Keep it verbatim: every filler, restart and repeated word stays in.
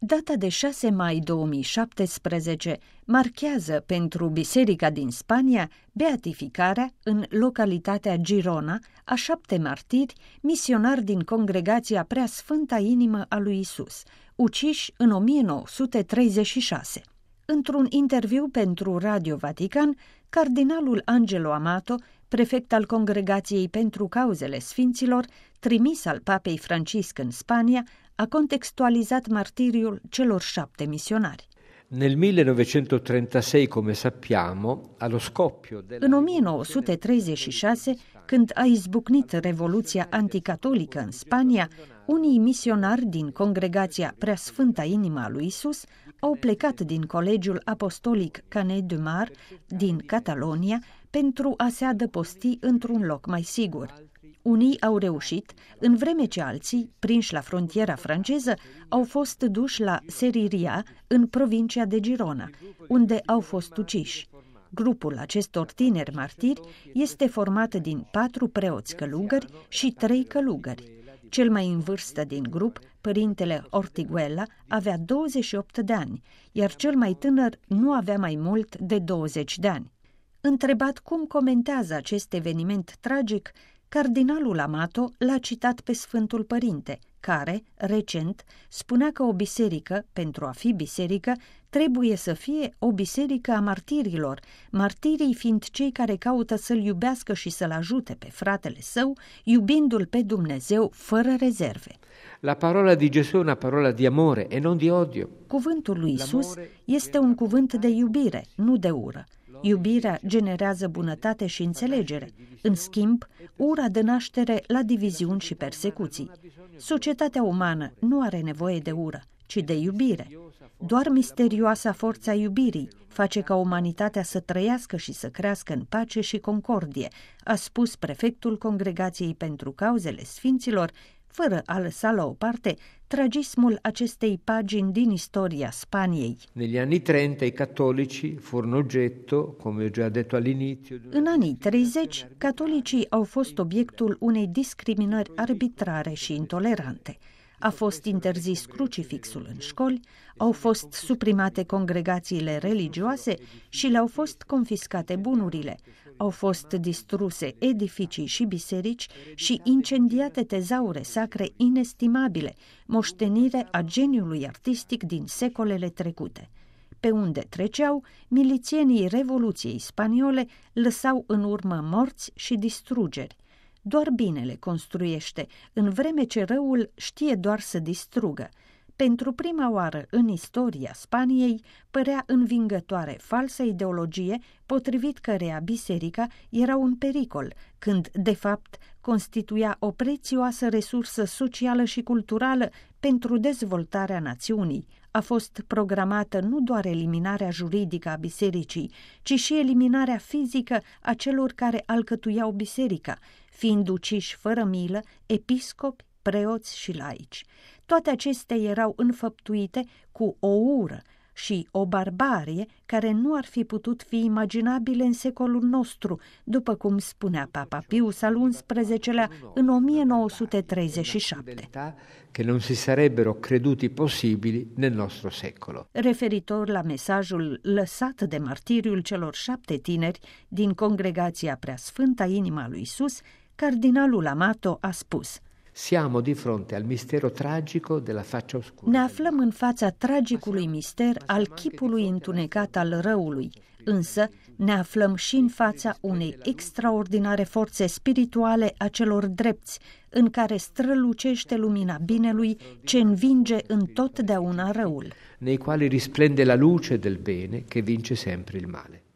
Data de șase mai două mii șaptesprezece marchează pentru Biserica din Spania beatificarea în localitatea Girona a șapte martiri, misionari din Congregația Preasfânta Inimă a lui Isus, uciși în o mie nouă sute treizeci și șase. Într-un interviu pentru Radio Vatican, cardinalul Angelo Amato, prefect al Congregației pentru Cauzele Sfinților, trimis al Papei Francisc în Spania, a contextualizat martiriul celor șapte misionari. Nel millenovecentotrentasei, come sappiamo, allo scoppio della... În o mie nouă sute treizeci și șase, când a izbucnit Revoluția anticatolică în Spania, unii misionari din Congregația Preasfânta Inima lui Isus au plecat din Colegiul Apostolic Canet de Mar din Catalonia pentru a se adăposti într-un loc mai sigur. Unii au reușit, în vreme ce alții, prinși la frontiera franceză, au fost duși la Seriria, în provincia de Girona, unde au fost uciși. Grupul acestor tineri martiri este format din patru preoți călugări și trei călugări. Cel mai în vârstă din grup, părintele Ortiguela, avea douăzeci și opt de ani, iar cel mai tânăr nu avea mai mult de douăzeci de ani. Întrebat cum comentează acest eveniment tragic, cardinalul Amato l-a citat pe Sfântul Părinte, care, recent, spunea că o biserică, pentru a fi biserică, trebuie să fie o biserică a martirilor, martirii fiind cei care caută să-l iubească și să-l ajute pe fratele său, iubindu-l pe Dumnezeu fără rezerve. La parola di Gesù è una parola di amore e non di odio. Cuvântul lui Isus este un cuvânt de iubire, nu de ură. Iubirea generează bunătate și înțelegere. În schimb, ura dă naștere la diviziuni și persecuții. Societatea umană nu are nevoie de ură, ci de iubire. Doar misterioasa forța iubirii face ca umanitatea să trăiască și să crească în pace și concordie, a spus prefectul Congregației pentru Cauzele Sfinților, fără a lăsa la o parte tragismul acestei pagini din istoria Spaniei. Negli anni trenta i cattolici furono oggetto, come ho già detto all'inizio. În anii treizeci, catolicii au fost obiectul unei discriminări arbitrare și intolerante. A fost interzis crucifixul în școli, au fost suprimate congregațiile religioase și le-au fost confiscate bunurile. Au fost distruse edificii și biserici și incendiate tezaure sacre inestimabile, moștenire a geniului artistic din secolele trecute. Pe unde treceau, milițienii Revoluției spaniole lăsau în urmă morți și distrugeri. Doar binele construiește, în vreme ce răul știe doar să distrugă. Pentru prima oară în istoria Spaniei părea învingătoare falsa ideologie potrivit căreia biserica era un pericol, când, de fapt, constituia o prețioasă resursă socială și culturală pentru dezvoltarea națiunii. A fost programată nu doar eliminarea juridică a bisericii, ci și eliminarea fizică a celor care alcătuiau biserica, fiind uciși fără milă episcopi, preoți și laici. Toate acestea erau înfăptuite cu o ură și o barbarie care nu ar fi putut fi imaginabile în secolul nostru, după cum spunea Papa Pius al unsprezecelea în o mie nouă sute treizeci și șapte. Che non si sarebbero creduti possibili nel nostro secolo. Referitor la mesajul lăsat de martiriul celor șapte tineri din Congregația Preasfânta Inima lui Isus, cardinalul Amato a spus: Siamo di fronte al mistero tragico della faccia oscura. Ne aflăm în fața tragicului mister al chipului întunecat al răului, însă ne aflăm și în fața unei extraordinare forțe spirituale a celor drepți, în care strălucește lumina binelui ce învinge întotdeauna răul. Nei quali risplende la luce del bene che vince sempre il male.